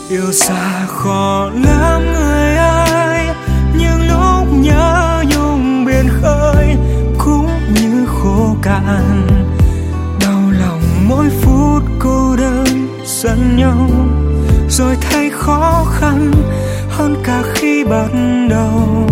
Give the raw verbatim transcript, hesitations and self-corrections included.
Yêu xa khó lắm người ơi, nhưng lúc nhớ nhung biển khơi cũng như khô cạn. Đau lòng mỗi phút cô đơn giận nhau, rồi thấy khó khăn hơn cả khi ban đầu.